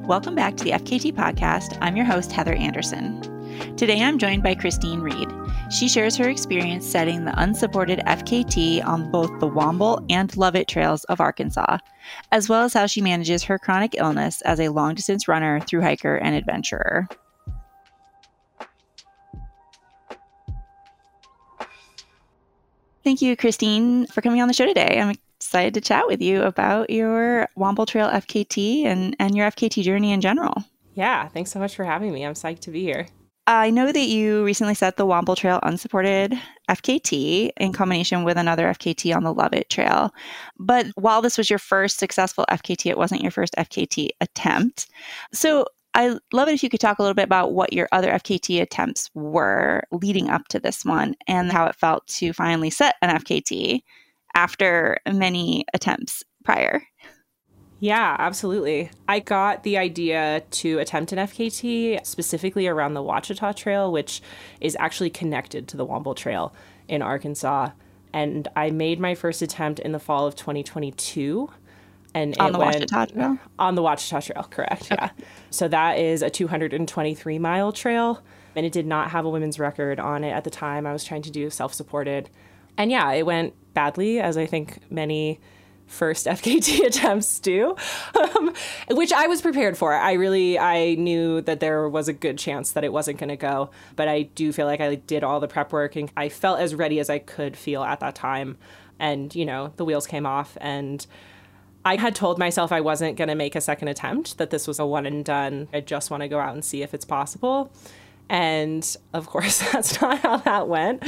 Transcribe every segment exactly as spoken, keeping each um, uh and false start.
Welcome back to the F K T podcast. I'm your host, Heather Anderson. Today I'm joined by Christine Reed. She shares her experience setting the unsupported F K T on both the Womble and Lovett trails of Arkansas, as well as how she manages her chronic illness as a long-distance runner, thru hiker, and adventurer. Thank you, Christine, for coming on the show today. I'm excited to chat with you about your Womble Trail F K T and, and your F K T journey in general. Yeah, thanks so much for having me. I'm psyched to be here. I know that you recently set the Womble Trail unsupported F K T in combination with another F K T on the Lovett Trail. But while this was your first successful F K T, it wasn't your first F K T attempt. So I'd love it if you could talk a little bit about what your other F K T attempts were leading up to this one and how it felt to finally set an F K T after many attempts prior. Yeah, absolutely. I got the idea to attempt an F K T specifically around the Ouachita Trail, which is actually connected to the Womble Trail in Arkansas. And I made my first attempt in the fall of twenty twenty-two. And on it the went, Ouachita Trail? On the Ouachita Trail, correct, okay. Yeah. So that is a two hundred twenty-three mile trail, and it did not have a women's record on it at the time. I was trying to do self-supported. And yeah, it went badly, as I think many first F K T attempts do, um, which I was prepared for. I really, I knew that there was a good chance that it wasn't going to go, but I do feel like I did all the prep work and I felt as ready as I could feel at that time. And, you know, the wheels came off and I had told myself I wasn't going to make a second attempt, that this was a one and done. I just want to go out and see if it's possible. And of course, that's not how that went.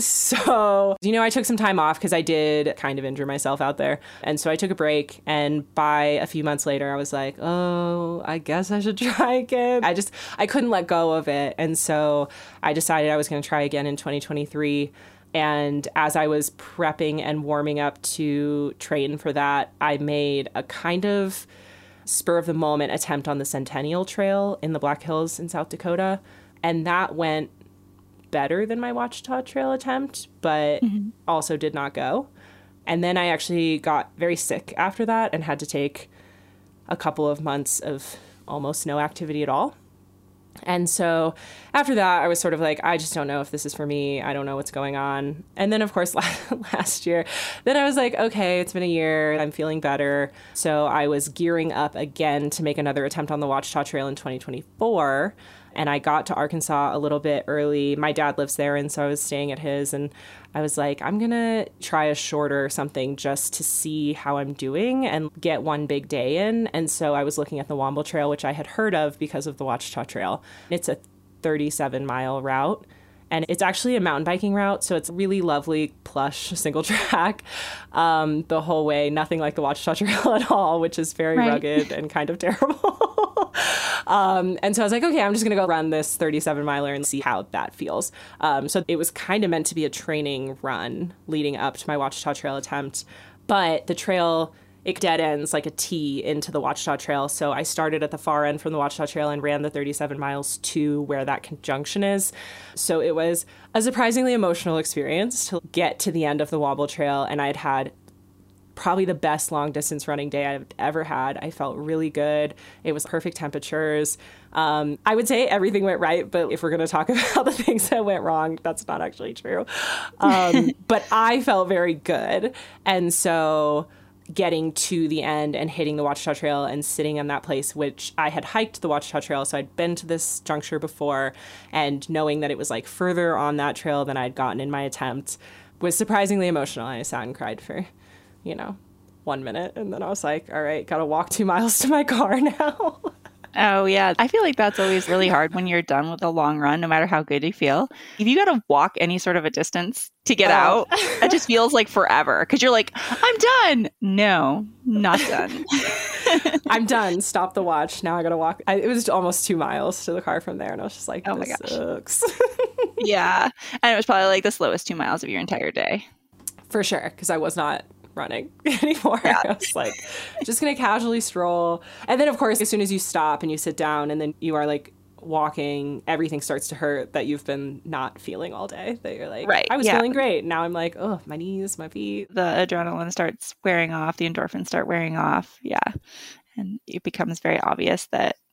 So, you know, I took some time off because I did kind of injure myself out there. And so I took a break. And by a few months later, I was like, oh, I guess I should try again. I just, I couldn't let go of it. And so I decided I was going to try again in twenty twenty-three. And as I was prepping and warming up to train for that, I made a kind of spur of the moment attempt on the Centennial Trail in the Black Hills in South Dakota. And that went better than my Ouachita Trail attempt, but mm-hmm. also did not go. And then I actually got very sick after that and had to take a couple of months of almost no activity at all. And so after that, I was sort of like, I just don't know if this is for me. I don't know what's going on. And then, of course, last year, then I was like, okay, it's been a year. I'm feeling better. So I was gearing up again to make another attempt on the Ouachita Trail in twenty twenty-four. And I got to Arkansas a little bit early. My dad lives there, and so I was staying at his. And I was like, I'm going to try a shorter something just to see how I'm doing and get one big day in. And so I was looking at the Womble Trail, which I had heard of because of the Ouachita Trail. It's a thirty-seven mile route. And it's actually a mountain biking route, so it's really lovely, plush, single track um, the whole way. Nothing like the Ouachita Trail at all, which is very right. rugged and kind of terrible. um, and so I was like, okay, I'm just going to go run this thirty-seven miler and see how that feels. Um, so it was kind of meant to be a training run leading up to my Ouachita Trail attempt. But the trail, it dead ends like a T into the Ouachita Trail. So I started at the far end from the Ouachita Trail and ran the thirty-seven miles to where that conjunction is. So it was a surprisingly emotional experience to get to the end of the Womble Trail. And I'd had probably the best long distance running day I've ever had. I felt really good. It was perfect temperatures. Um, I would say everything went right, but if we're going to talk about the things that went wrong, that's not actually true. Um, but I felt very good. And so getting to the end and hitting the Ouachita Trail and sitting in that place, which I had hiked the Ouachita Trail, so I'd been to this juncture before, and knowing that it was like further on that trail than I'd gotten in my attempt was surprisingly emotional. I sat and cried for, you know, one minute, and then I was like, all right, gotta walk two miles to my car now. Oh, yeah. I feel like that's always really hard when you're done with a long run, no matter how good you feel. If you got to walk any sort of a distance to get oh. out, that just feels like forever because you're like, I'm done. No, not done. I'm done. Stop the watch. Now I got to walk. I, it was almost two miles to the car from there. And I was just like, oh, this my gosh. Sucks. Yeah. And it was probably like the slowest two miles of your entire day. For sure. Because I was not running anymore. Yeah. I was like, just going to casually stroll. And then, of course, as soon as you stop and you sit down and then you are like walking, everything starts to hurt that you've been not feeling all day. That you're like, right. I was yeah. feeling great. Now I'm like, oh, my knees, my feet. The adrenaline starts wearing off. The endorphins start wearing off. Yeah. And it becomes very obvious that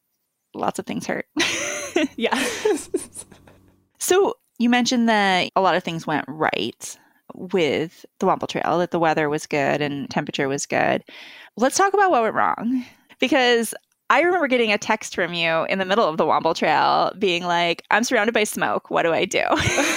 lots of things hurt. Yeah. So you mentioned that a lot of things went right with the Wamble Trail, that the weather was good and temperature was good. Let's talk about what went wrong. Because I remember getting a text from you in the middle of the Wamble Trail being like, I'm surrounded by smoke. What do I do?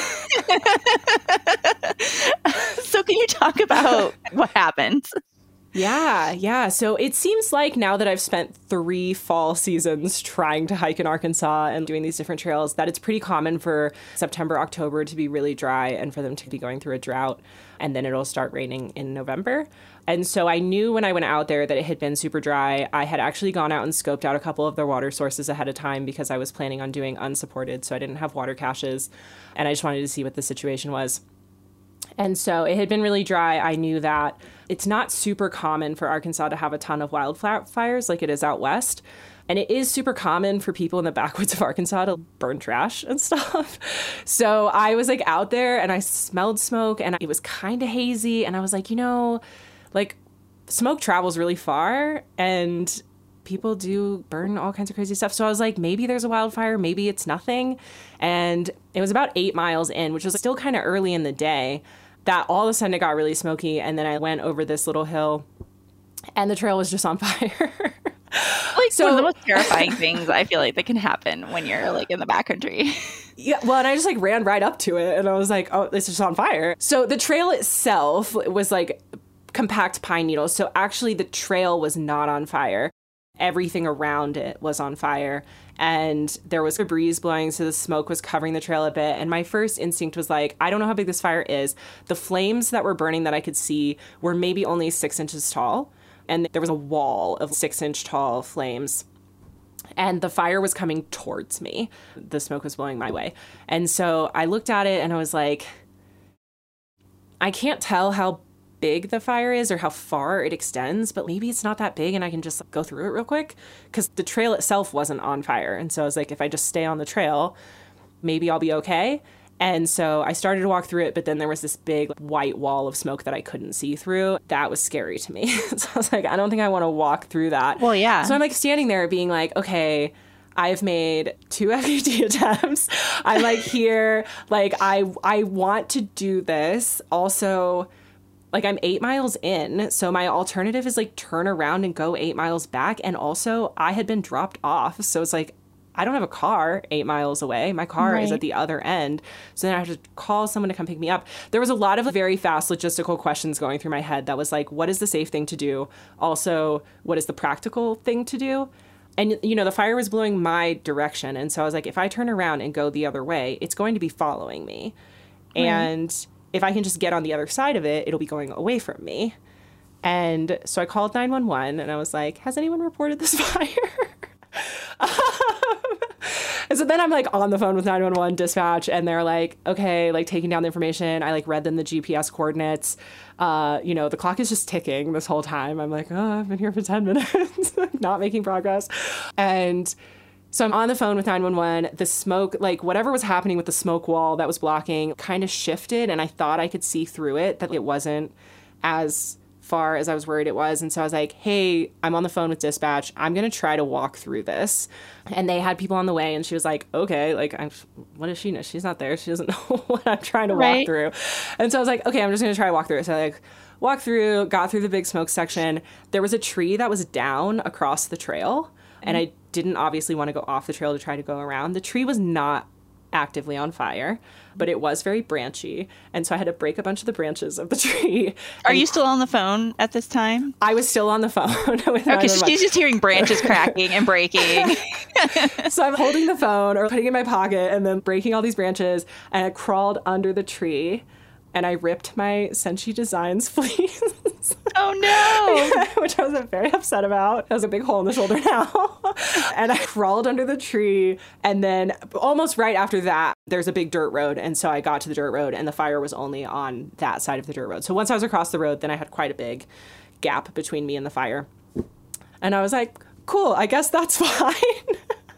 So can you talk about what happened? Yeah, yeah. So it seems like now that I've spent three fall seasons trying to hike in Arkansas and doing these different trails, that it's pretty common for September, October to be really dry and for them to be going through a drought. And then it'll start raining in November. And so I knew when I went out there that it had been super dry. I had actually gone out and scoped out a couple of their water sources ahead of time because I was planning on doing unsupported. So I didn't have water caches. And I just wanted to see what the situation was. And so it had been really dry. I knew that it's not super common for Arkansas to have a ton of wildfires like it is out west. And it is super common for people in the backwoods of Arkansas to burn trash and stuff. So I was like out there and I smelled smoke and it was kind of hazy. And I was like, you know, like smoke travels really far and people do burn all kinds of crazy stuff. So I was like, maybe there's a wildfire, maybe it's nothing. And it was about eight miles in, which was still kind of early in the day, that all of a sudden it got really smoky. And then I went over this little hill and the trail was just on fire. Like so, one of the most terrifying things I feel like that can happen when you're like in the backcountry. Yeah, well, and I just like ran right up to it and I was like, oh, it's just on fire. So the trail itself was like compact pine needles. So actually the trail was not on fire. Everything around it was on fire and there was a breeze blowing, so the smoke was covering the trail a bit. And my first instinct was like, I don't know how big this fire is. The flames that were burning that I could see were maybe only six inches tall. And there was a wall of six inch tall flames. And the fire was coming towards me. The smoke was blowing my way. And so I looked at it and I was like, I can't tell how big the fire is or how far it extends, but maybe it's not that big and I can just go through it real quick because the trail itself wasn't on fire. And so I was like, if I just stay on the trail, maybe I'll be okay. And so I started to walk through it, but then there was this big white wall of smoke that I couldn't see through. That was scary to me. So I was like, I don't think I want to walk through that. Well, yeah. So I'm like standing there being like, okay, I've made two F K T attempts. I'm like here, like I I want to do this. Also, like I'm eight miles in, so my alternative is like turn around and go eight miles back. And also I had been dropped off. So it's like, I don't have a car eight miles away. My car right. is at the other end. So then I have to call someone to come pick me up. There was a lot of very fast logistical questions going through my head that was like, what is the safe thing to do? Also, what is the practical thing to do? And, you know, the fire was blowing my direction. And so I was like, if I turn around and go the other way, it's going to be following me. Right. And if I can just get on the other side of it, it'll be going away from me. And so I called nine one one and I was like, has anyone reported this fire? um, and so then I'm like on the phone with nine one one dispatch and they're like, okay, like taking down the information. I like read them the G P S coordinates. Uh, you know, the clock is just ticking this whole time. I'm like, oh, I've been here for ten minutes, not making progress. And so I'm on the phone with nine one one. The smoke, like whatever was happening with the smoke wall that was blocking kind of shifted and I thought I could see through it, that it wasn't as far as I was worried it was. And so I was like, hey, I'm on the phone with dispatch. I'm going to try to walk through this. And they had people on the way and she was like, okay, like, I'm, what does she know? She's not there. She doesn't know what I'm trying to right. walk through. And so I was like, okay, I'm just going to try to walk through it. So I like walked through, got through the big smoke section. There was a tree that was down across the trail. Mm-hmm. And I didn't obviously want to go off the trail to try to go around. The tree was not actively on fire, but it was very branchy. And so I had to break a bunch of the branches of the tree. Are you still on the phone at this time? I was still on the phone. with okay, so she's just hearing branches cracking and breaking. So I'm holding the phone or putting it in my pocket and then breaking all these branches. And I crawled under the tree and I ripped my Senshi Designs fleece. Oh, no. Which I was very upset about. It was a big hole in the shoulder now. And I crawled under the tree. And then almost right after that, there's a big dirt road. And so I got to the dirt road and the fire was only on that side of the dirt road. So once I was across the road, then I had quite a big gap between me and the fire. And I was like, cool, I guess that's fine.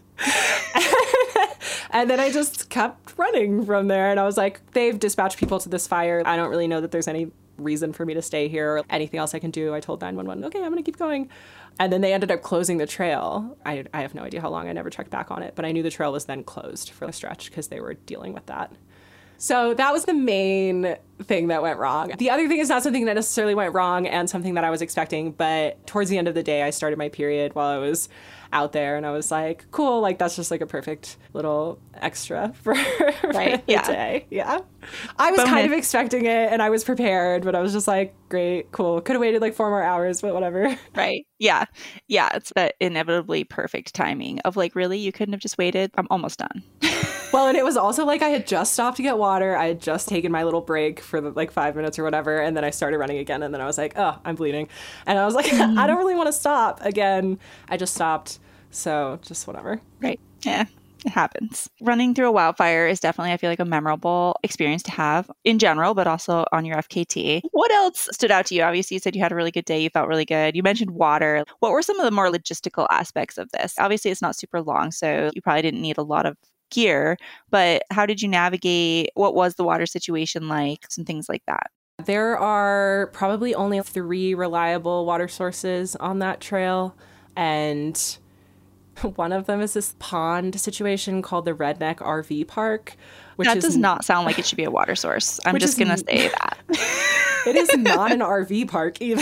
And then I just kept running from there. And I was like, they've dispatched people to this fire. I don't really know that there's any reason for me to stay here or anything else I can do. I told nine one one, okay, I'm going to keep going. And then they ended up closing the trail. I, I have no idea how long. I never checked back on it. But I knew the trail was then closed for a stretch because they were dealing with that. So that was the main thing that went wrong. The other thing is not something that necessarily went wrong and something that I was expecting. But towards the end of the day, I started my period while I was out there. And I was like, cool, like that's just like a perfect little extra for, for right. the yeah. day. Yeah. I was Bonus. kind of expecting it and I was prepared, but I was just like, great, cool. Could have waited like four more hours, but whatever. Right. Yeah. Yeah. It's that inevitably perfect timing of like, really, you couldn't have just waited? I'm almost done. Well, and it was also like I had just stopped to get water. I had just taken my little break for the, like five minutes or whatever. And then I started running again. And then I was like, oh, I'm bleeding. And I was like, mm. I don't really want to stop again. I just stopped. So just whatever. Right. Yeah. It happens. Running through a wildfire is definitely, I feel like, a memorable experience to have in general, but also on your F K T. What else stood out to you? Obviously, you said you had a really good day. You felt really good. You mentioned water. What were some of the more logistical aspects of this? Obviously, it's not super long, so you probably didn't need a lot of gear, but how did you navigate? What was the water situation like? Some things like that. There are probably only three reliable water sources on that trail, and one of them is this pond situation called the Redneck R V Park. Which that is, does not sound like it should be a water source. I'm just going to say that. It is not an R V park either.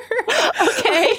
Okay.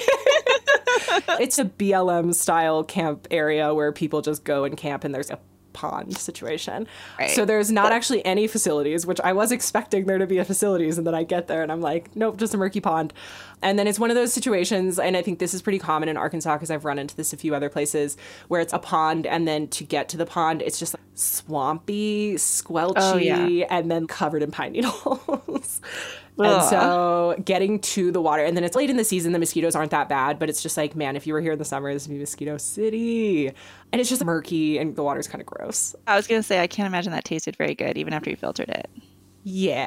It's a B L M style camp area where people just go and camp and there's a pond situation. Right. So there's not actually any facilities, which I was expecting there to be a facilities, and then I get there and I'm like, nope, just a murky pond. And then it's one of those situations, and I think this is pretty common in Arkansas because I've run into this a few other places, where it's a pond and then to get to the pond, it's just swampy, squelchy, oh, yeah. and then covered in pine needles. And so getting to the water, and then it's late in the season, the mosquitoes aren't that bad, but it's just like, man, if you were here in the summer, this would be Mosquito City. And it's just murky and the water's kind of gross. I was going to say, I can't imagine that tasted very good, even after you filtered it. Yeah.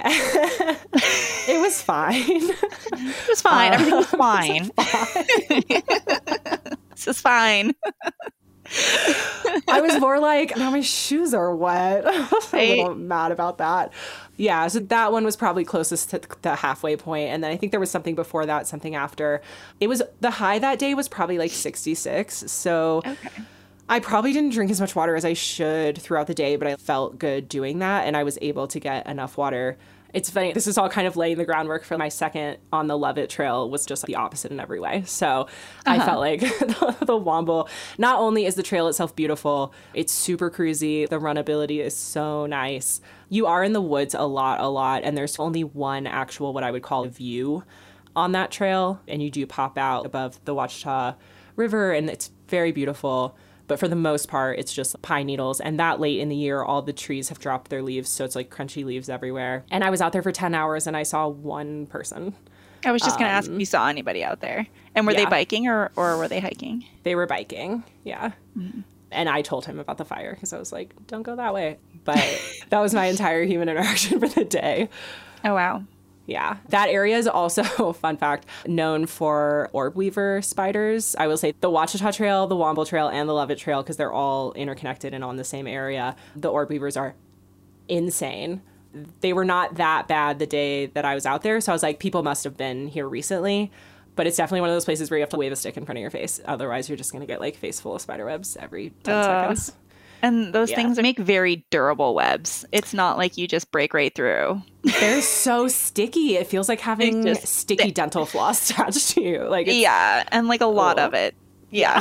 It was fine. It was fine. Uh, Everything was fine. This is fine. I was more like, now my shoes are wet. I was a little mad about that. Yeah, so that one was probably closest to the halfway point. And then I think there was something before that, something after. It was, the high that day was probably like sixty-six. So okay. I probably didn't drink as much water as I should throughout the day, but I felt good doing that. And I was able to get enough water. It's funny, this is all kind of laying the groundwork for my second on the Lovett Trail was just the opposite in every way. So uh-huh. I felt like the, the Womble, not only is the trail itself beautiful, it's super cruisy. The runability is so nice. You are in the woods a lot, a lot, and there's only one actual, what I would call a view on that trail. And you do pop out above the Ouachita River, and it's very beautiful. But for the most part, it's just pine needles. And that late in the year, all the trees have dropped their leaves. So it's like crunchy leaves everywhere. And I was out there for ten hours and I saw one person. I was just um, going to ask if you saw anybody out there. And were yeah. they biking or, or were they hiking? They were biking. Yeah. Mm-hmm. And I told him about the fire because I was like, don't go that way. But that was my entire human interaction for the day. Oh, wow. Yeah. That area is also, fun fact, known for orb weaver spiders. I will say the Ouachita Trail, the Womble Trail, and the Lovett Trail, because they're all interconnected and on the same area. The orb weavers are insane. They were not that bad the day that I was out there. So I was like, people must have been here recently. But it's definitely one of those places where you have to wave a stick in front of your face. Otherwise, you're just going to get like face full of spider webs every ten uh. seconds. And those yeah. things make very durable webs. It's not like you just break right through. They're so sticky. It feels like having sticky stick. dental floss attached to you. Like it's, yeah, and like a lot oh. of it. Yeah.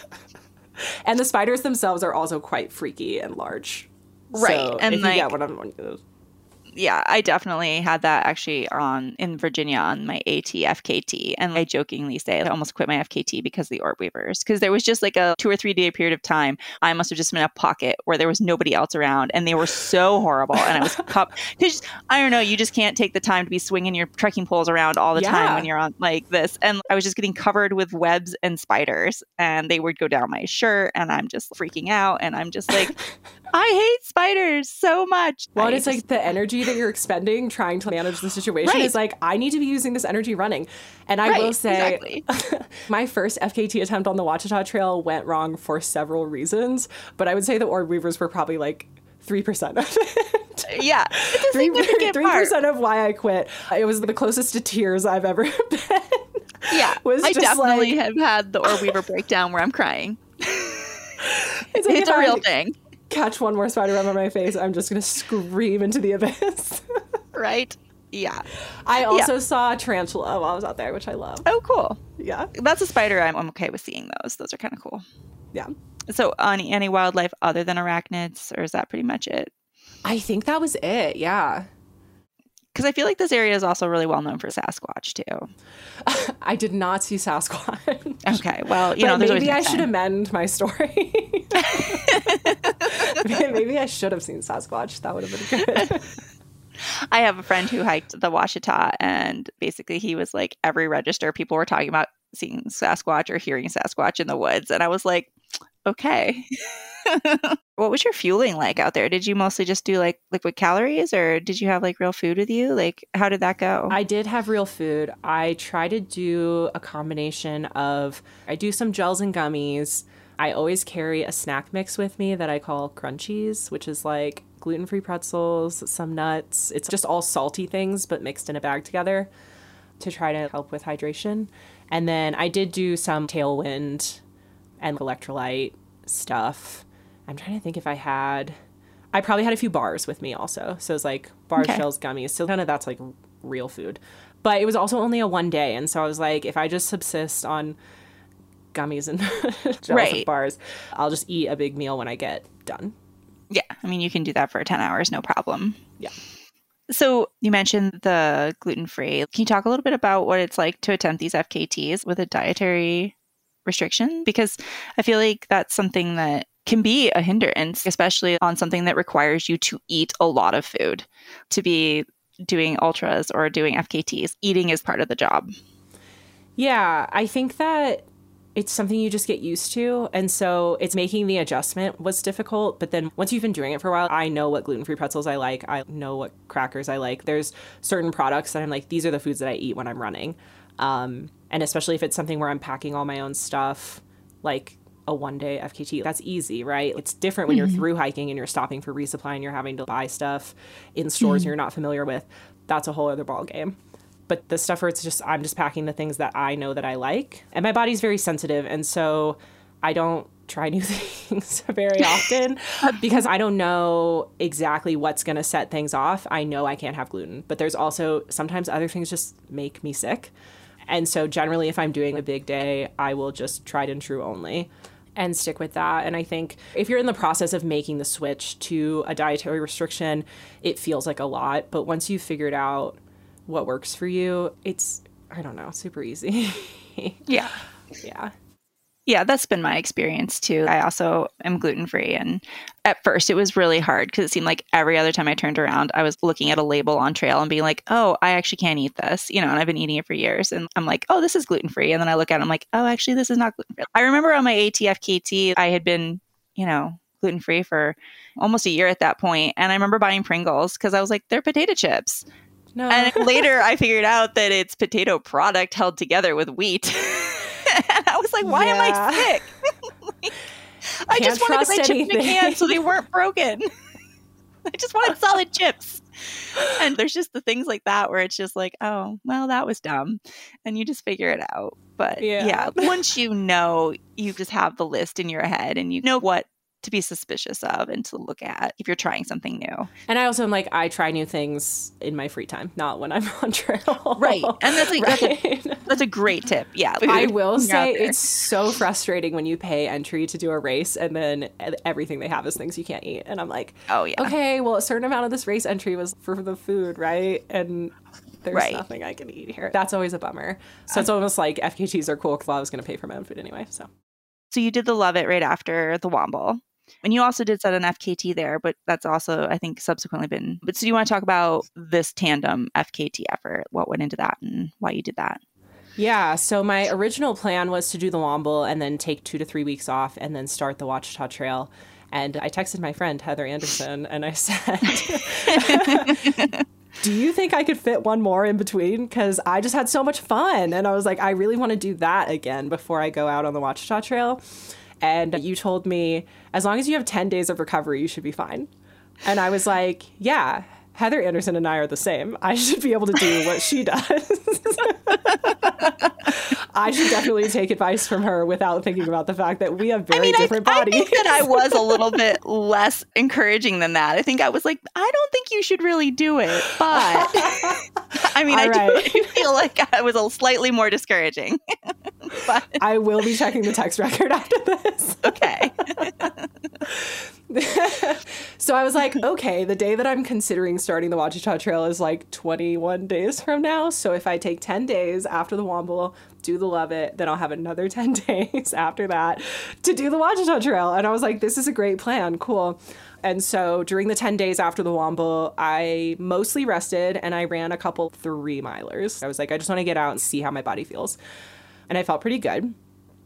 And the spiders themselves are also quite freaky and large. Right. So and if like, you get one of them, yeah, I definitely had that actually on in Virginia on my AT F K T. And I jokingly say I almost quit my F K T because of the orb weavers. Because there was just like a two or three day period of time. I must have just been in a pocket where there was nobody else around. And they were so horrible. And I was cup because I don't know, you just can't take the time to be swinging your trekking poles around all the yeah. time when you're on like this. And I was just getting covered with webs and spiders. And they would go down my shirt. And I'm just freaking out. And I'm just like, I hate spiders so much. Well, I it's just, like the energy that you're expending trying to manage the situation right. is like, I need to be using this energy running. And I right, will say, exactly. my first F K T attempt on the Ouachita Trail went wrong for several reasons. But I would say the orb weavers were probably like three percent of it. Yeah. It's a Three significant three part. percent of why I quit. It was the closest to tears I've ever been. Yeah. Was I just definitely like, have had the Orr Weaver breakdown where I'm crying. It's, like It's if a real I thing. catch one more spider web on my face, I'm just going to scream into the abyss. Right? Yeah. I also Yeah. saw a tarantula while I was out there, which I love. Oh, cool. Yeah. That's a spider. I'm, I'm okay with seeing those. Those are kind of cool. Yeah. So, any, any wildlife other than arachnids, or is that pretty much it? I think that was it. Yeah. Because I feel like this area is also really well known for Sasquatch, too. I did not see Sasquatch. Okay. Well, you But know, there's maybe I always should amend my story. Maybe I should have seen Sasquatch. That would have been good. I have a friend who hiked the Washita, and basically he was like, every register, people were talking about seeing Sasquatch or hearing Sasquatch in the woods. And I was like, okay. What was your fueling like out there? Did you mostly just do like liquid calories, or did you have like real food with you? Like, how did that go? I did have real food. I try to do a combination of, I do some gels and gummies. I always carry a snack mix with me that I call crunchies, which is like gluten-free pretzels, some nuts. It's just all salty things, but mixed in a bag together to try to help with hydration. And then I did do some Tailwind and electrolyte stuff. I'm trying to think if I had, I probably had a few bars with me also. So it's like bars, Okay. shells, gummies. So none of that's like real food. But it was also only a one day. And so I was like, if I just subsist on gummies and gels Right. and bars, I'll just eat a big meal when I get done. Yeah. I mean, you can do that for ten hours, no problem. Yeah. So you mentioned the gluten-free. Can you talk a little bit about what it's like to attempt these F K Ts with a dietary restriction? Because I feel like that's something that can be a hindrance, especially on something that requires you to eat a lot of food. To be doing ultras or doing F K Ts, eating is part of the job. Yeah, I think that it's something you just get used to. And so it's making the adjustment was difficult. But then once you've been doing it for a while, I know what gluten-free pretzels I like. I know what crackers I like. There's certain products that I'm like, these are the foods that I eat when I'm running. Um, and especially if it's something where I'm packing all my own stuff, like a one day F K T, that's easy, right? It's different when Mm-hmm. you're through hiking and you're stopping for resupply and you're having to buy stuff in stores Mm-hmm. you're not familiar with. That's a whole other ball game. But the stuff where it's just, I'm just packing the things that I know that I like. And my body's very sensitive. And so I don't try new things very often because I don't know exactly what's going to set things off. I know I can't have gluten, but there's also sometimes other things just make me sick. And so generally, if I'm doing a big day, I will just tried and true only and stick with that. And I think if you're in the process of making the switch to a dietary restriction, it feels like a lot. But once you've figured out what works for you, it's, I don't know, super easy. Yeah. Yeah. Yeah, that's been my experience too. I also am gluten-free. And at first it was really hard because it seemed like every other time I turned around, I was looking at a label on trail and being like, oh, I actually can't eat this. You know, and I've been eating it for years. And I'm like, oh, this is gluten-free. And then I look at it, I'm like, oh, actually, this is not gluten-free. I remember on my A T F K T, I had been, you know, gluten-free for almost a year at that point. And I remember buying Pringles because I was like, they're potato chips. No. And later I figured out that it's potato product held together with wheat. And I was like, why Yeah. am I sick? Like, I Can't just wanted to trust buy chips in a anything. can so they weren't broken. I just wanted solid chips. And there's just the things like that where it's just like, oh, well, that was dumb. And you just figure it out. But Yeah. yeah, once you know, you just have the list in your head and you know what to be suspicious of and to look at if you're trying something new. And I also am like, I try new things in my free time, not when I'm on trail. Right. And that's, like, that's, a, Right. that's a great tip. Yeah. I will When you're out say there. it's so frustrating when you pay entry to do a race and then everything they have is things you can't eat. And I'm like, Oh, yeah. okay, well, a certain amount of this race entry was for the food, right? And there's Right. nothing I can eat here. That's always a bummer. So it's almost like F K Ts are cool because I was going to pay for my own food anyway. So So you did the Love It right after the Womble. And you also did set an F K T there, but that's also, I think, subsequently been. But so do you want to talk about this tandem F K T effort? What went into that and why you did that? yeah, so my original plan was to do the Womble and then take two to three weeks off and then start the Wachita Trail. And I texted my friend, Heather Anderson, and I said, do you think I could fit one more in between? Because I just had so much fun. And I was like, I really want to do that again before I go out on the Wachita Trail. And you told me, as long as you have ten days of recovery, you should be fine. And I was like, yeah, Heather Anderson and I are the same. I should be able to do what she does. I should definitely take advice from her without thinking about the fact that we have very I mean, different I, bodies. I think that I was a little bit less encouraging than that. I think I was like, I don't think you should really do it. But I mean, All I right. do feel like I was a slightly more discouraging. But I will be checking the text record after this. Okay. So I was like, okay, the day that I'm considering starting the Ouachita Trail is like twenty-one days from now. So if I take ten days after the Womble, do the Lovett, then I'll have another ten days after that to do the Ouachita Trail. And I was like, this is a great plan. Cool. And so during the ten days after the Womble, I mostly rested and I ran a couple three milers. I was like, I just want to get out and see how my body feels. And I felt pretty good.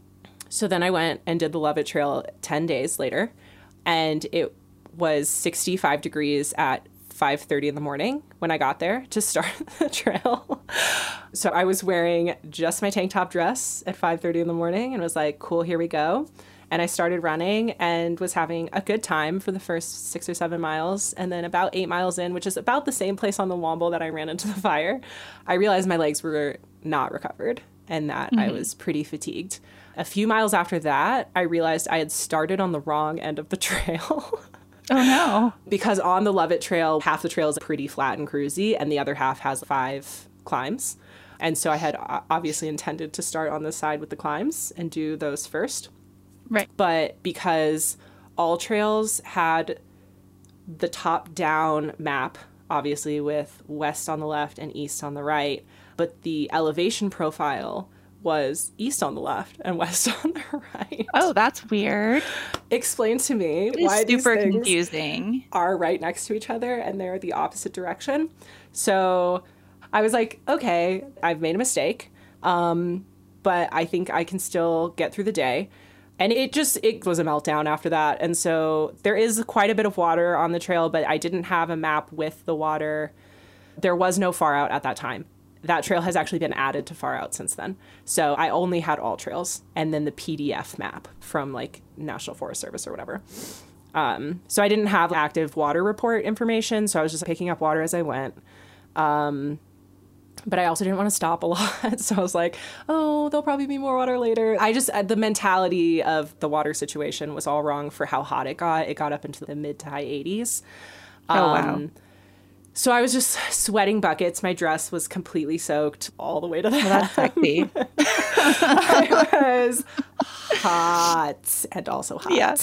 So then I went and did the Lovett Trail ten days later. And it was sixty-five degrees at five thirty in the morning when I got there to start the trail. So I was wearing just my tank top dress at five thirty in the morning and was like, cool, here we go. And I started running and was having a good time for the first six or seven miles. And then about eight miles in, which is about the same place on the Womble that I ran into the fire, I realized my legs were not recovered and that mm-hmm. I was pretty fatigued. A few miles after that, I realized I had started on the wrong end of the trail. Oh, no. Because on the Lovett Trail, half the trail is pretty flat and cruisy, and the other half has five climbs. And so I had obviously intended to start on the side with the climbs and do those first. Right. But because all trails had the top-down map, obviously with west on the left and east on the right, but the elevation profile was east on the left and west on the right. Oh, that's weird. Explain to me it why is super these things confusing are right next to each other and they're the opposite direction. So I was like, okay, I've made a mistake, um, but I think I can still get through the day. And it just, it was a meltdown after that. And so there is quite a bit of water on the trail, but I didn't have a map with the water. There was no far out at that time. That trail has actually been added to far out since then. So I only had all trails and then the P D F map from like National Forest Service or whatever. Um, so I didn't have active water report information. So I was just picking up water as I went. Um, but I also didn't want to stop a lot. So I was like, oh, there'll probably be more water later. I just, the mentality of the water situation was all wrong for how hot it got. It got up into the mid to high eighties. Oh, um, wow. So I was just sweating buckets. My dress was completely soaked all the way to the well, that's sexy. I was hot and also hot. Yeah.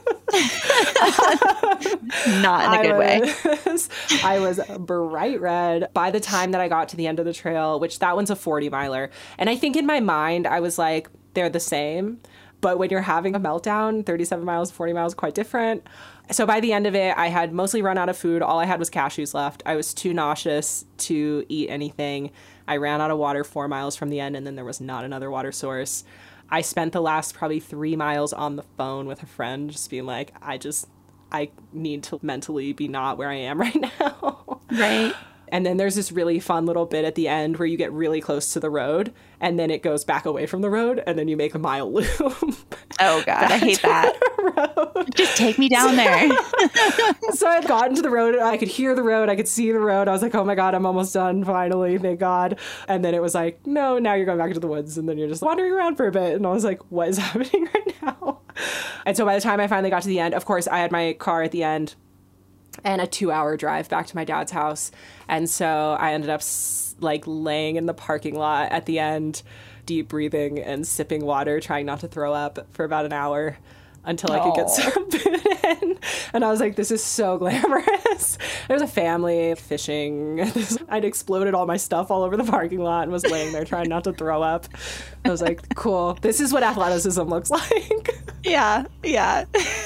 Not in a good I way. Was, I was bright red by the time that I got to the end of the trail, which that one's a forty miler. And I think in my mind, I was like, they're the same. But when you're having a meltdown, thirty-seven miles, forty miles, quite different. So by the end of it, I had mostly run out of food. All I had was cashews left. I was too nauseous to eat anything. I ran out of water four miles from the end, and then there was not another water source. I spent the last probably three miles on the phone with a friend, just being like, I just, I need to mentally be not where I am right now. Right. And then there's this really fun little bit at the end where you get really close to the road and then it goes back away from the road and then you make a mile loop. Oh, God, I hate that. Just take me down there. So I had gotten to the road. I could hear the road. I could see the road. I was like, oh, my God, I'm almost done. Finally. Thank God. And then it was like, no, now you're going back into the woods. And then you're just wandering around for a bit. And I was like, what is happening right now? And so by the time I finally got to the end, of course, I had my car at the end. And a two-hour drive back to my dad's house. And so I ended up like laying in the parking lot at the end, deep breathing and sipping water, trying not to throw up for about an hour until I could get some food in. And I was like, this is so glamorous. There was a family fishing. I'd exploded all my stuff all over the parking lot and was laying there trying not to throw up. I was like, cool. This is what athleticism looks like. Yeah, yeah.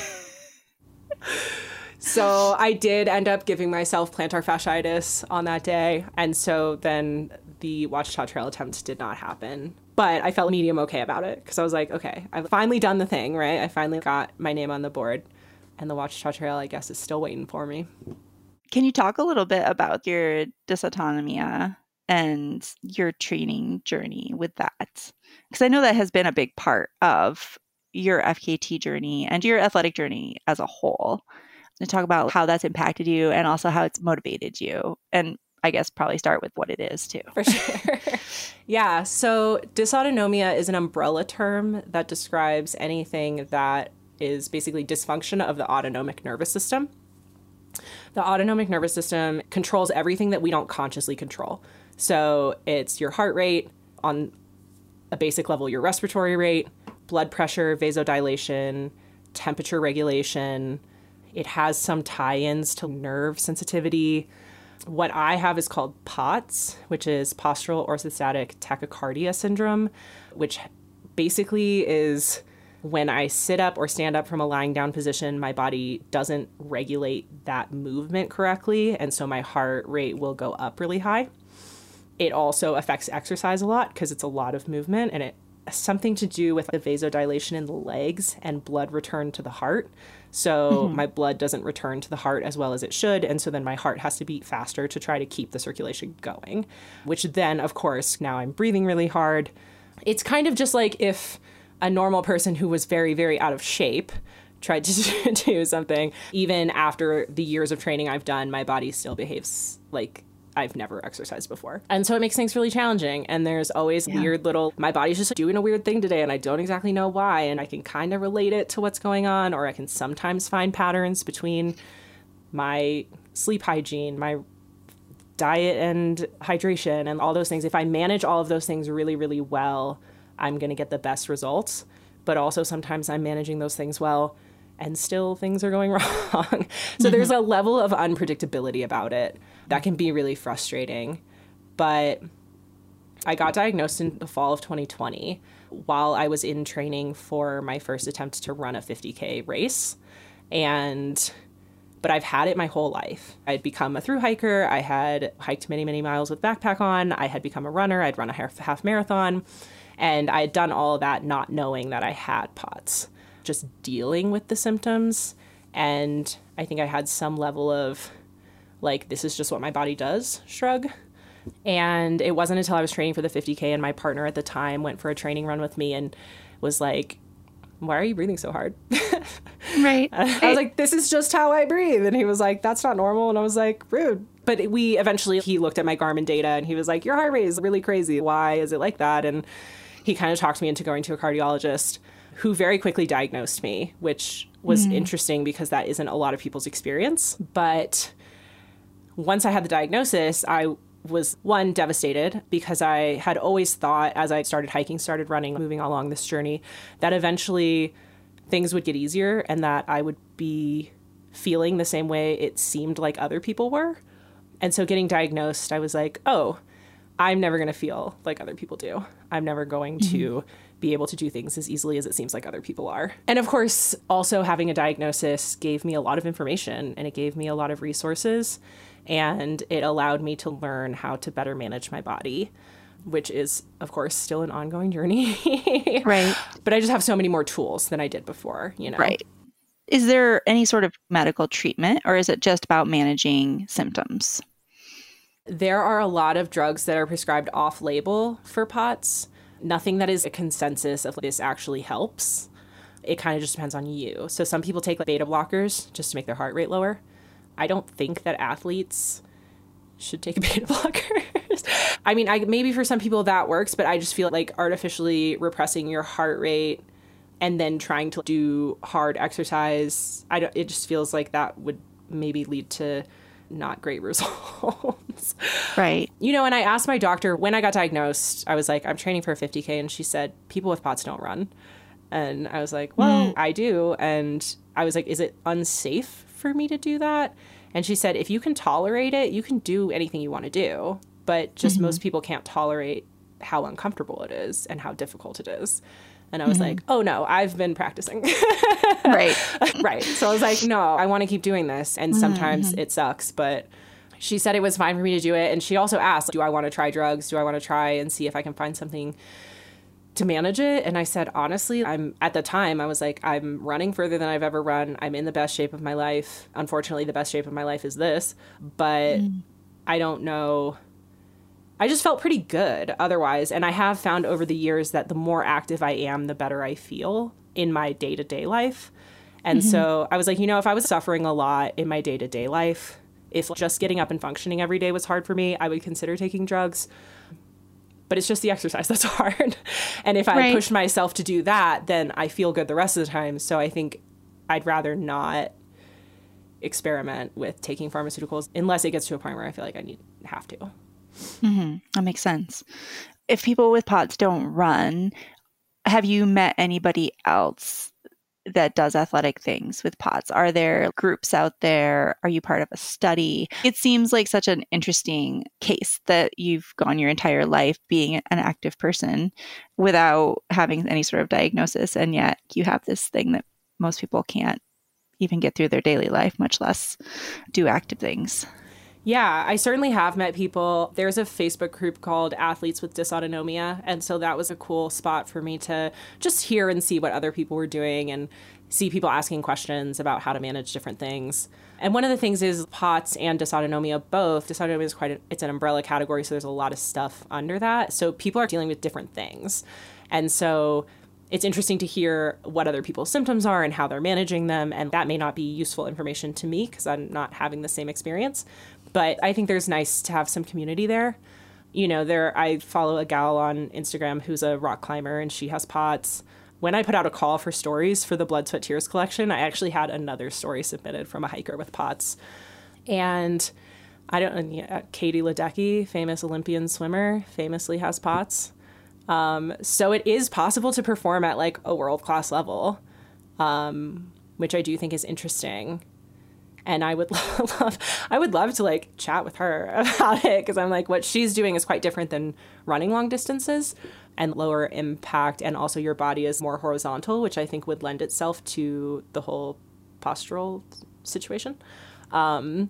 So I did end up giving myself plantar fasciitis on that day. And so then the Ouachita Trail attempt did not happen. But I felt medium okay about it because I was like, okay, I've finally done the thing, right? I finally got my name on the board. And the Ouachita Trail, I guess, is still waiting for me. Can you talk a little bit about your dysautonomia and your training journey with that? Because I know that has been a big part of your F K T journey and your athletic journey as a whole. to talk about how that's impacted you and also how it's motivated you. And I guess probably start with what it is too. For sure. Yeah. So dysautonomia is an umbrella term that describes anything that is basically dysfunction of the autonomic nervous system. The autonomic nervous system controls everything that we don't consciously control. So it's your heart rate, on a basic level, your respiratory rate, blood pressure, vasodilation, temperature regulation. It has some tie-ins to nerve sensitivity. What I have is called POTS, which is postural orthostatic tachycardia syndrome, which basically is when I sit up or stand up from a lying down position, my body doesn't regulate that movement correctly. And so my heart rate will go up really high. It also affects exercise a lot because it's a lot of movement, and it has something to do with the vasodilation in the legs and blood return to the heart. So mm-hmm. my blood doesn't return to the heart as well as it should. And so then my heart has to beat faster to try to keep the circulation going, which then, of course, now I'm breathing really hard. It's kind of just like if a normal person who was very, very out of shape tried to do something. Even after the years of training I've done, my body still behaves like I've never exercised before. And so it makes things really challenging. And there's always yeah. weird little, my body's just doing a weird thing today and I don't exactly know why. And I can kind of relate it to what's going on, or I can sometimes find patterns between my sleep hygiene, my diet and hydration and all those things. If I manage all of those things really, really well, I'm going to get the best results. But also sometimes I'm managing those things well and still things are going wrong. So mm-hmm. there's a level of unpredictability about it that can be really frustrating. But I got diagnosed in the fall of twenty twenty while I was in training for my first attempt to run a fifty K race. And but I've had it my whole life. I'd become a thru hiker. I had hiked many, many miles with backpack on. I had become a runner. I'd run a half, half marathon. And I had done all of that not knowing that I had POTS, just dealing with the symptoms. And I think I had some level of, like, this is just what my body does, shrug. And it wasn't until I was training for the fifty K and my partner at the time went for a training run with me and was like, why are you breathing so hard? Right. I was like, this is just how I breathe. And he was like, that's not normal. And I was like, rude. But we eventually, he looked at my Garmin data and he was like, your heart rate is really crazy. Why is it like that? And he kind of talked me into going to a cardiologist who very quickly diagnosed me, which was mm. interesting because that isn't a lot of people's experience. But once I had the diagnosis, I was, one, devastated because I had always thought as I started hiking, started running, moving along this journey, that eventually things would get easier and that I would be feeling the same way it seemed like other people were. And so getting diagnosed, I was like, oh, I'm never going to feel like other people do. I'm never going mm-hmm. to be able to do things as easily as it seems like other people are. And of course, also having a diagnosis gave me a lot of information and it gave me a lot of resources. And it allowed me to learn how to better manage my body, which is, of course, still an ongoing journey. Right. But I just have so many more tools than I did before, you know? Right. Is there any sort of medical treatment or is it just about managing symptoms? There are a lot of drugs that are prescribed off-label for POTS. Nothing that is a consensus of this actually helps. It kind of just depends on you. So some people take like beta blockers just to make their heart rate lower. I don't think that athletes should take beta blockers. I mean, I, maybe for some people that works, but I just feel like artificially repressing your heart rate and then trying to do hard exercise, I don't, it just feels like that would maybe lead to not great results. Right. You know, and I asked my doctor when I got diagnosed, I was like, I'm training for a fifty K. And she said, people with POTS don't run. And I was like, well, mm. I do. And I was like, is it unsafe for me to do that? And she said, if you can tolerate it, you can do anything you want to do. But just mm-hmm. most people can't tolerate how uncomfortable it is and how difficult it is. And I was mm-hmm. like, oh, no, I've been practicing. Right. Right. So I was like, no, I want to keep doing this. And sometimes mm-hmm. it sucks. But she said it was fine for me to do it. And she also asked, do I want to try drugs? Do I want to try and see if I can find something to manage it? And I said, honestly, I'm at the time, I was like, I'm running further than I've ever run. I'm in the best shape of my life. Unfortunately, the best shape of my life is this. But mm. I don't know. I just felt pretty good otherwise. And I have found over the years that the more active I am, the better I feel in my day-to-day life. And mm-hmm. so I was like, you know, if I was suffering a lot in my day-to-day life, if just getting up and functioning every day was hard for me, I would consider taking drugs. But it's just the exercise that's hard. And if I right. push myself to do that, then I feel good the rest of the time. So I think I'd rather not experiment with taking pharmaceuticals unless it gets to a point where I feel like I need have to. Mm-hmm. That makes sense. If people with POTS don't run, have you met anybody else that does athletic things with POTS? Are there groups out there? Are you part of a study? It seems like such an interesting case that you've gone your entire life being an active person without having any sort of diagnosis. And yet you have this thing that most people can't even get through their daily life, much less do active things. Yeah, I certainly have met people. There's a Facebook group called Athletes with Dysautonomia. And so that was a cool spot for me to just hear and see what other people were doing and see people asking questions about how to manage different things. And one of the things is POTS and dysautonomia both. Dysautonomia is quite a, it's an umbrella category, so there's a lot of stuff under that. So people are dealing with different things. And so it's interesting to hear what other people's symptoms are and how they're managing them. And that may not be useful information to me because I'm not having the same experience. But I think there's nice to have some community there. You know, there I follow a gal on Instagram who's a rock climber and she has POTS. When I put out a call for stories for the Blood, Sweat, Tears collection, I actually had another story submitted from a hiker with POTS. And I don't know, Katie Ledecky, famous Olympian swimmer, famously has POTS. Um, so it is possible to perform at like a world-class level, um, which I do think is interesting. And I would love, I would love to like chat with her about it because I'm like, what she's doing is quite different than running long distances and lower impact. And also your body is more horizontal, which I think would lend itself to the whole postural situation. Um,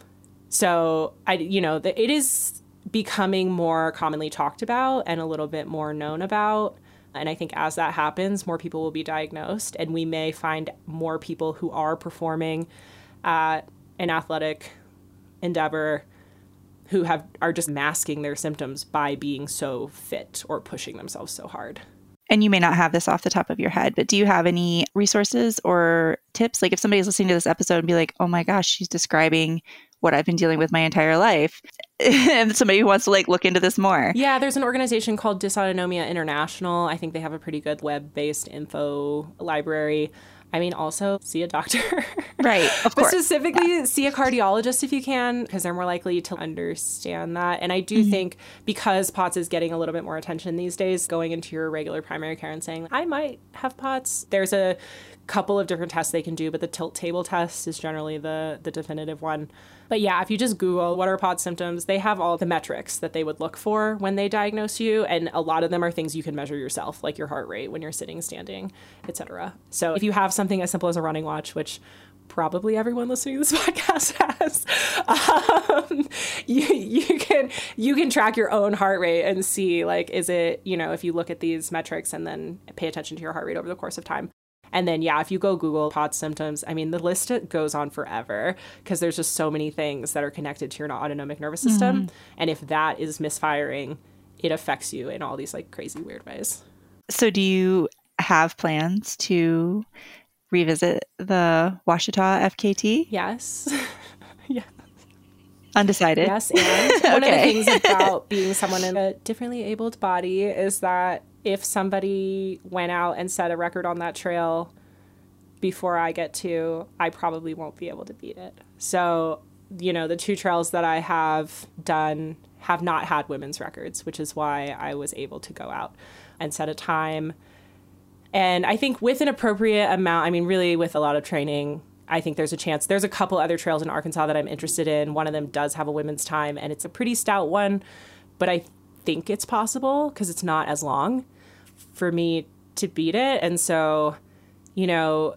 so I, you know, the, it is becoming more commonly talked about and a little bit more known about. And I think as that happens, more people will be diagnosed and we may find more people who are performing at an athletic endeavor who have are just masking their symptoms by being so fit or pushing themselves so hard. And you may not have this off the top of your head, but do you have any resources or tips? Like if somebody's listening to this episode and be like, oh my gosh, she's describing what I've been dealing with my entire life. And somebody who wants to like look into this more. Yeah, there's an organization called Dysautonomia International. I think they have a pretty good web-based info library. I mean, also see a doctor. Right, of course. But specifically, yeah. see a cardiologist if you can, because they're more likely to understand that. And I do mm-hmm. think because POTS is getting a little bit more attention these days, going into your regular primary care and saying, I might have POTS, there's a couple of different tests they can do, but the tilt table test is generally the, the definitive one. But yeah, if you just Google what are POTS symptoms, they have all the metrics that they would look for when they diagnose you. And a lot of them are things you can measure yourself, like your heart rate when you're sitting, standing, et cetera. So if you have something as simple as a running watch, which probably everyone listening to this podcast has, um, you, you can you can track your own heart rate and see, like, is it, you know, if you look at these metrics and then pay attention to your heart rate over the course of time. And then, yeah, if you go Google POTS symptoms, I mean, the list goes on forever because there's just so many things that are connected to your autonomic nervous system. Mm-hmm. And if that is misfiring, it affects you in all these like crazy weird ways. So do you have plans to revisit the Ouachita F K T? Yes. Yeah. Undecided? Yes. And one okay. of the things about being someone in a differently abled body is that if somebody went out and set a record on that trail before I get to, I probably won't be able to beat it. So, you know, the two trails that I have done have not had women's records, which is why I was able to go out and set a time. And I think with an appropriate amount, I mean, really with a lot of training, I think there's a chance. There's a couple other trails in Arkansas that I'm interested in. One of them does have a women's time, and it's a pretty stout one, but I think it's possible because it's not as long for me to beat it. And so, you know,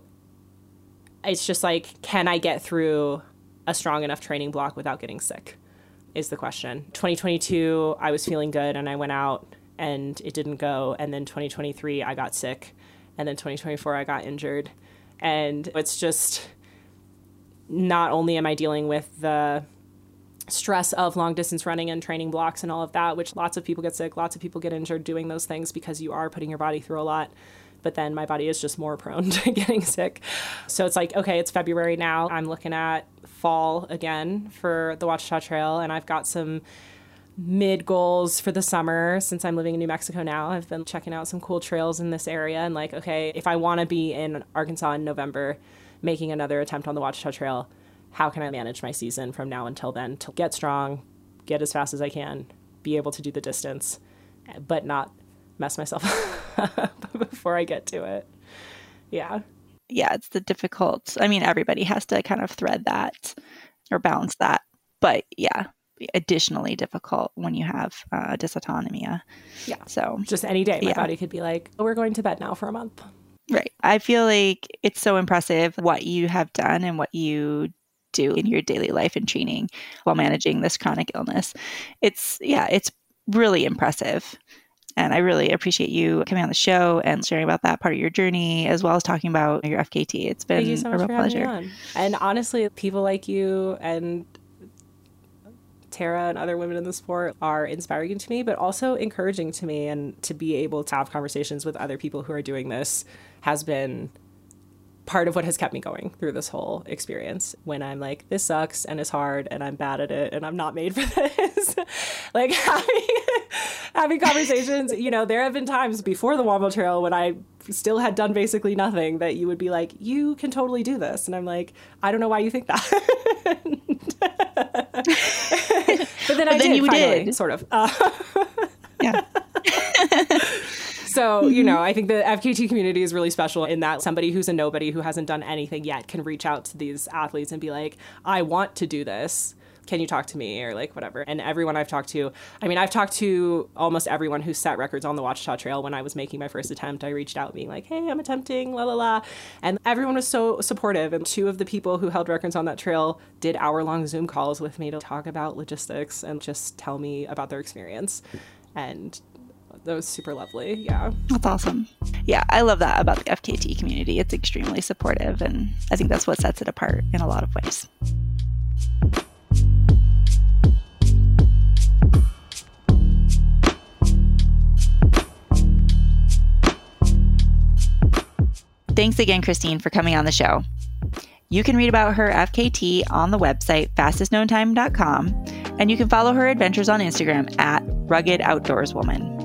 it's just like, can I get through a strong enough training block without getting sick is the question. twenty twenty-two, I was feeling good and I went out and it didn't go. And then twenty twenty-three, I got sick. And then twenty twenty-four, I got injured. And it's just, not only am I dealing with the stress of long distance running and training blocks and all of that, which lots of people get sick, lots of people get injured doing those things because you are putting your body through a lot. But then my body is just more prone to getting sick. So it's like, okay, it's February now. I'm looking at fall again for the Ouachita Trail, and I've got some mid goals for the summer. Since I'm living in New Mexico now, I've been checking out some cool trails in this area, and like, okay, if I want to be in Arkansas in November making another attempt on the Ouachita Trail, how can I manage my season from now until then to get strong, get as fast as I can, be able to do the distance, but not mess myself up before I get to it. Yeah. Yeah, it's the difficult. I mean, everybody has to kind of thread that or balance that. But yeah, additionally difficult when you have uh, dysautonomia. Yeah. So just any day, my yeah. body could be like, oh, we're going to bed now for a month. Right. I feel like it's so impressive what you have done and what you do in your daily life and training while managing this chronic illness. It's, yeah, it's really impressive. And I really appreciate you coming on the show and sharing about that part of your journey, as well as talking about your F K T. It's been Thank you so much a real for having pleasure. me on. And honestly, people like you and Tara and other women in the sport are inspiring to me, but also encouraging to me. And to be able to have conversations with other people who are doing this has been part of what has kept me going through this whole experience. When I'm like, this sucks and it's hard and I'm bad at it and I'm not made for this. Like having, having conversations, you know, there have been times before the Womble Trail when I still had done basically nothing that you would be like, you can totally do this. And I'm like, I don't know why you think that. But then but I then did, you finally, did. Sort of. Uh, yeah. So, you know, I think the F K T community is really special in that somebody who's a nobody who hasn't done anything yet can reach out to these athletes and be like, I want to do this. Can you talk to me? Or like whatever. And everyone I've talked to, I mean, I've talked to almost everyone who set records on the Ouachita Trail. When I was making my first attempt, I reached out being like, hey, I'm attempting, la, la, la. And everyone was so supportive. And two of the people who held records on that trail did hour-long Zoom calls with me to talk about logistics and just tell me about their experience. And that was super lovely. Yeah. That's awesome. Yeah, I love that about the F K T community. It's extremely supportive, and I think that's what sets it apart in a lot of ways. Thanks again, Christine, for coming on the show. You can read about her F K T on the website fastest known time dot com, and you can follow her adventures on Instagram at Rugged Outdoorswoman.